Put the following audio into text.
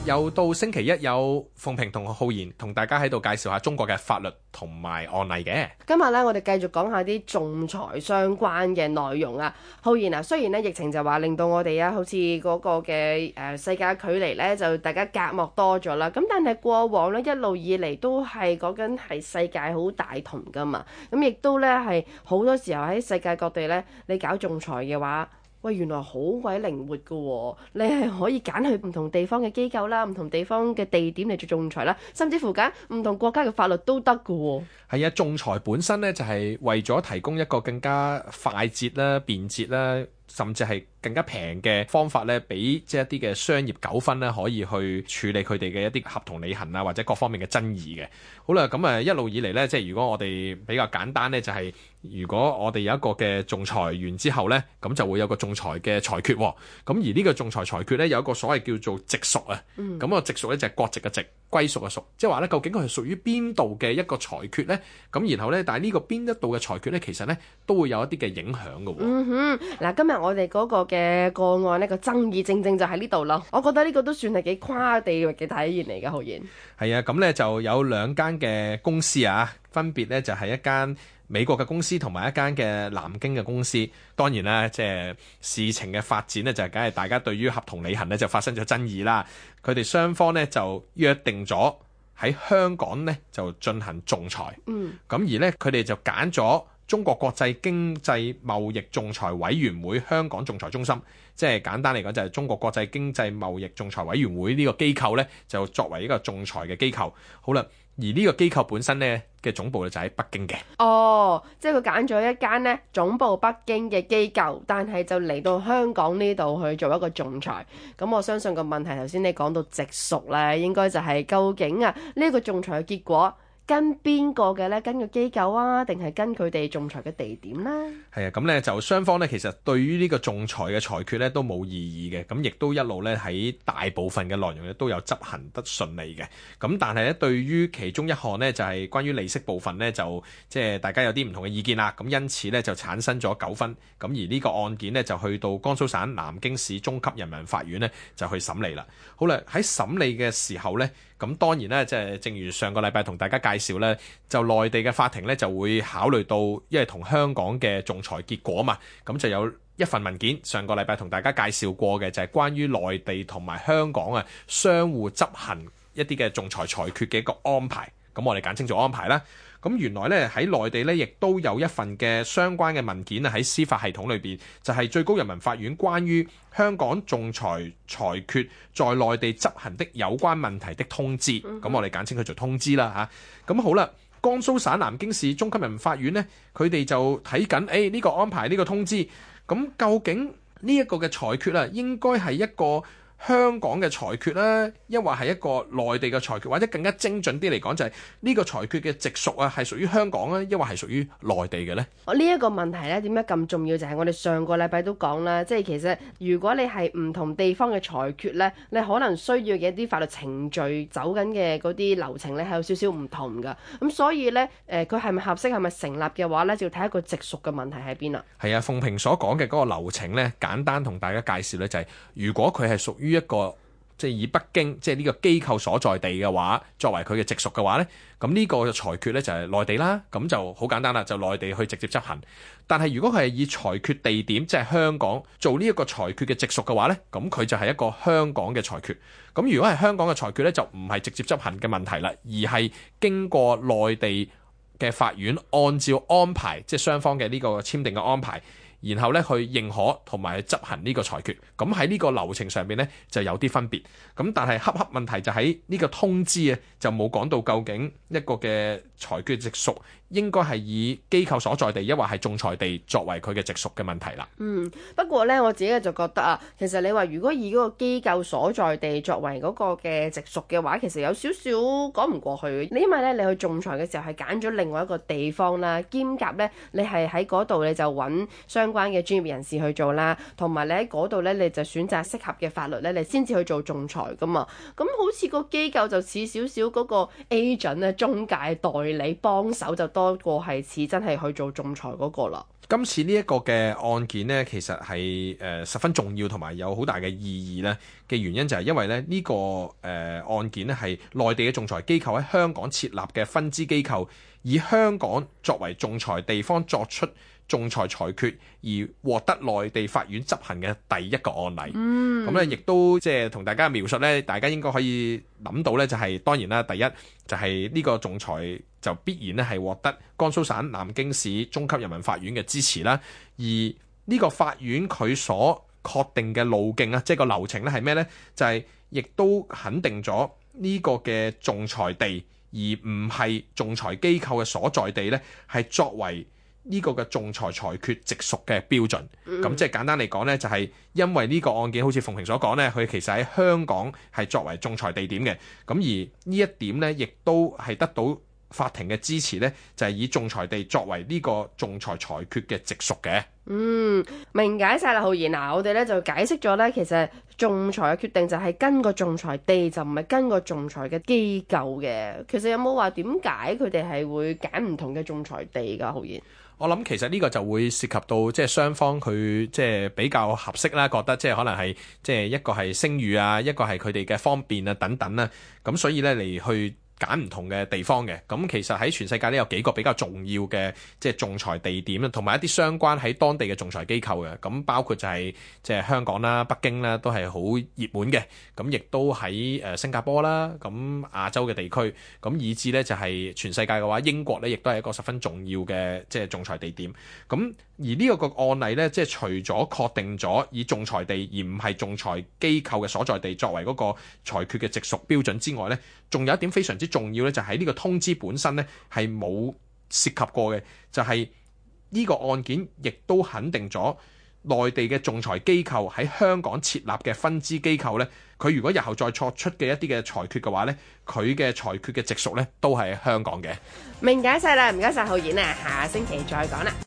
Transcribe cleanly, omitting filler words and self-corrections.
又到星期一，有鳳萍同浩然同大家喺度介紹下中國嘅法律同埋案例嘅。 今日咧，我哋繼續講下啲仲裁相關嘅內容啊。浩然啊，雖然咧疫情就話令到我哋啊，好似嗰個嘅世界距離咧，就大家隔膜多咗啦。咁但係過往咧一路以嚟都係講緊係世界好大同噶嘛。咁亦都咧係好多時候喺世界各地咧，你搞仲裁嘅話，喂，原來好鬼靈活㗎喎！你係可以揀去唔同地方嘅機構啦，唔同地方嘅地點嚟做仲裁啦，甚至乎揀唔同國家嘅法律都得㗎喎。 係啊，仲裁本身呢，就係為咗提供一個更加快捷啦、便捷啦，甚至係更加平嘅方法咧，俾即係一啲嘅商業糾紛咧，可以去處理佢哋嘅一啲合同履行啊，或者各方面嘅爭議嘅。好啦，咁一路以嚟咧，即係如果我哋比較簡單咧，就係如果我哋有一個嘅仲裁完之後咧，咁就會有個仲裁嘅裁決。咁而呢個仲裁裁決咧，有一個所謂叫做直屬啊。咁個直屬咧就係國籍嘅直，歸屬嘅屬，即係話咧究竟佢係屬於邊度嘅一個裁決咧？咁然後咧，但係呢個邊一度嘅裁決咧，其實咧都會有一啲嘅影響嘅。 嗱，今日我哋嗰個嘅個案呢個爭議正正就喺呢度啦。我覺得呢個都算係幾跨地域嘅體驗嚟嘅，浩然。係啊，咁咧就有兩間嘅公司啊，分別咧就係一間美國嘅公司同埋一間嘅南京嘅公司。當然啦，即係事情嘅發展呢，就梗係大家對於合同履行呢就發生咗爭議啦。佢哋雙方呢就約定咗喺香港呢就進行仲裁。咁而呢，佢哋就揀咗中國國際經濟貿易仲裁委員會香港仲裁中心，即係簡單嚟講就係中國國際經濟貿易仲裁委員會呢個機構呢，就作為一個仲裁嘅機構。好啦，而呢個機構本身呢嘅總部就喺北京嘅。 即係佢揀咗一間呢總部北京嘅機構，但係就嚟到香港呢度去做一個仲裁。咁我相信個問題頭先你講到直屬咧，應該就係究竟啊呢個仲裁嘅結果跟邊個嘅呢？跟個機構啊，定係跟佢哋仲裁嘅地點呢？ 係啊，咁呢就雙方呢，其實對於呢個仲裁嘅裁決呢都冇異議嘅，咁亦都一路呢喺大部分嘅內容呢都有執行得順利嘅。咁但係呢，對於其中一項呢，就係關於利息部分呢，就即係大家有啲唔同嘅意見啦。咁因此呢，就產生咗糾紛。咁而呢個案件呢，就去到江蘇省南京市中級人民法院呢，就去審理啦。好啦，喺審理嘅時候呢，咁當然咧，即係正如上個禮拜同大家介紹咧，就內地嘅法庭咧就會考慮到，因為同香港嘅仲裁結果嘛，咁就有一份文件，上個禮拜同大家介紹過嘅，就係關於內地同埋香港啊相互執行一啲嘅仲裁裁決嘅一個安排，咁我哋簡稱做安排啦。咁原來咧喺內地咧，亦都有一份嘅相關嘅文件啊，喺司法系統裏邊，就係最高人民法院關於香港仲裁裁決在內地執行的有關問題的通知。咁我哋簡稱佢做通知啦嚇。咁好啦，江蘇省南京市中級人民法院呢，佢哋就睇緊呢個安排呢個通知，咁究竟呢一個嘅裁決啊，應該係一個香港嘅裁決啦，抑或係一個內地嘅裁決，或者更加精準啲嚟講，就係呢個裁決嘅直屬啊，係屬於香港啊，抑或係屬於內地嘅呢？ 呢一個問題咧，點解咁重要？就係我哋上個禮拜都講啦，即係其實如果你係唔同地方嘅裁決咧，你可能需要嘅一啲法律程序走緊嘅嗰啲流程咧，係有少少唔同噶。咁所以咧，佢係咪合適，係咪成立嘅話咧，就要睇一個直屬嘅問題喺邊啦。 係啊，鳳萍所講嘅嗰個流程咧，簡單同大家介紹咧，就係如果佢係屬於一個即係以北京即係呢個機構所在地嘅話，作為佢嘅直屬嘅話呢，咁呢個裁決呢就係內地啦，咁就好簡單啦，就內地去直接執行。但係如果佢係以裁決地點即係香港做呢一個裁決嘅直屬嘅話呢，咁佢就係一個香港嘅裁決。咁如果係香港嘅裁決呢，就唔係直接執行嘅問題啦，而係經過內地嘅法院按照安排，即係雙方嘅呢個簽訂嘅安排，然後咧去認可同埋去執行呢個裁決，咁喺呢個流程上邊咧就有啲分別。咁但係恰恰問題就喺呢個通知啊，就冇講到究竟一個嘅裁決直屬應該係以機構所在地，抑或係仲裁地作為佢嘅直屬嘅問題啦。 不過咧我自己就覺得啊，其實你話如果以嗰個機構所在地作為嗰個嘅直屬嘅話，其實有少少講唔過去。因為咧你去仲裁嘅時候係揀咗另外一個地方啦，兼夾咧你係喺嗰度你就揾相關嘅專業人士去做啦，同埋你喺嗰度咧你就選擇適合嘅法律咧，你先至去做仲裁噶嘛。咁好似個機構就似少少嗰個 agent 咧，中介代理幫手就多過係似真係去做仲裁嗰個啦。 今次呢一個嘅案件呢，其實係十分重要同埋有好大嘅意義呢嘅原因就係因為呢個案件呢係內地嘅仲裁機構喺香港設立嘅分支機構，以香港作為仲裁地方作出仲裁裁決而獲得內地法院執行嘅第一個案例。咁咧亦都即係同大家描述呢，大家應該可以諗到呢，就係當然啦，第一就係呢個仲裁就必然咧係獲得江蘇省南京市中級人民法院嘅支持啦。而呢個法院佢所確定嘅路徑啊，即係個流程咧係咩呢？就係亦都肯定咗呢個嘅仲裁地，而唔係仲裁機構嘅所在地呢，係作為呢個嘅仲裁裁決直屬嘅標準。咁即係簡單嚟講呢，就係因為呢個案件好似馮平所講呢，佢其實喺香港係作為仲裁地點嘅。咁而呢一點呢，亦都係得到法庭嘅支持呢，就係以仲裁地作為呢個仲裁裁決嘅直屬嘅。 明解晒啦，浩然。嗱，我哋咧就解釋咗咧，其實仲裁嘅決定就係跟個仲裁地，就唔係跟個仲裁嘅機構嘅。其實有冇話點解佢哋係會揀唔同嘅仲裁地㗎？浩然， 我諗其實呢個就會涉及到即係雙方佢即係比較合適啦，覺得即係可能係即係一個係聲譽啊，一個係佢哋嘅方便啊等等啦。咁所以咧嚟去揀唔同嘅地方嘅。咁其實喺全世界呢，有幾個比較重要嘅即係仲裁地點啦，同埋一啲相關喺當地嘅仲裁機構嘅。咁包括就係即係香港啦、北京啦，都係好熱門嘅。咁亦都喺新加坡啦，咁亞洲嘅地區，咁以至呢就係全世界嘅話，英國呢亦都係一個十分重要嘅即係仲裁地點。咁而呢個案例呢，即係除咗確定咗以仲裁地而唔係仲裁機構嘅所在地作為嗰個裁決嘅直屬標準之外呢，仲有一點非常之重要呢，就喺呢個通知本身呢係冇涉及過嘅，就係呢個案件亦都肯定咗內地嘅仲裁機構喺香港設立嘅分支機構呢，佢如果日後再作出嘅一啲嘅裁決嘅話呢，佢嘅裁決嘅直屬呢都係香港嘅。 明解晒啦，唔該晒浩然啊，下星期再講啦。